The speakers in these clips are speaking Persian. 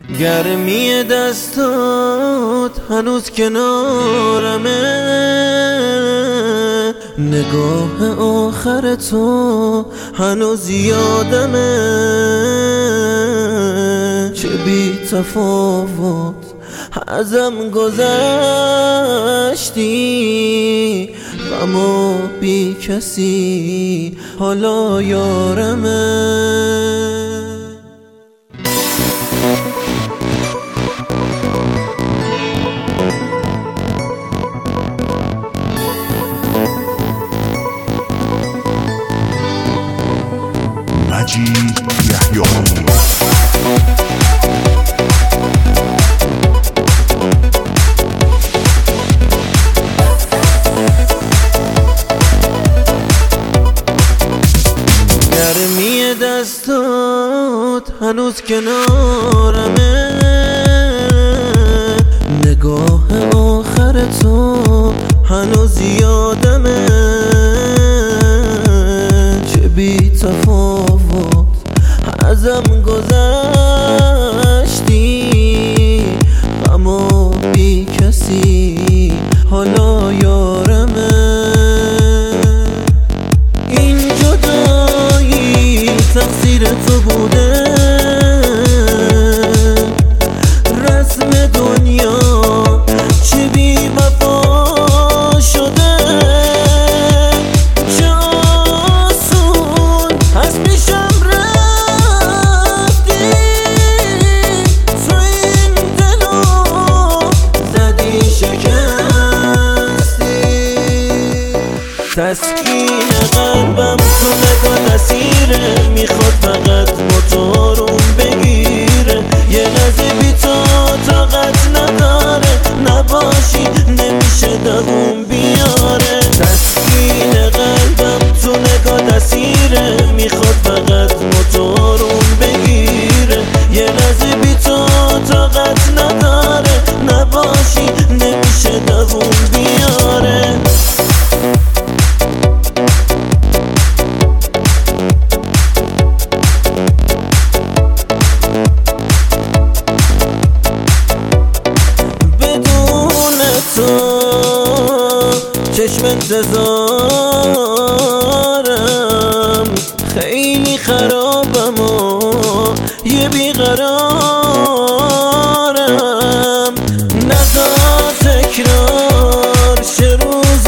گرمی دستات هنوز کنارمه، نگاه آخر تو هنوز یادمه. چه بی تفاوت ازم گذشتی، اما بی کسی حالا یارمه. مجید یحیی گرمی دستات هنوز کنارمه، نگاه آخر تو هنوز یادمه. چه بی تفاوت ازم گذشتی، اما بی کسی حالا یارمه. این جدایی تقصیر تو بوده، رسم دنیا چه بی وفا شده. چه آسون از پیشم رفتی، تو این دلو زدی شکستی. تسکین قلبم تو نگاه اسیره، میخواد فقط موتورم بگیره. یه لحظه بی تو طاقت نداره، نباشی نمیشه دووم بیاره. تسکین قلبم تو نگاه اسیره، میخواد فقط موتورم بگیره. یه لحظه بی تو طاقت نداره، نباشی نمیشه دووم بیاره. چشم انتظارم خیلی خرابم و یه بیقرارم. نذار تکرار شه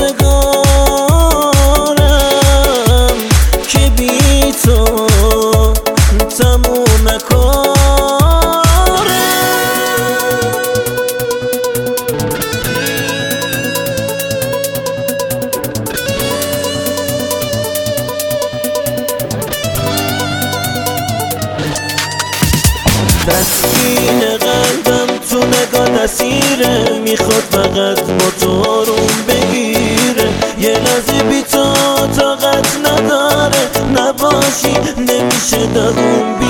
روزگارم، که بی تو تموم کارم. تسکین قلبم تو نگاه اسیره، میخواد فقط موتورم بگیره. یه لحظه بی تو طاقت نداره، نباشی نمیشه دووم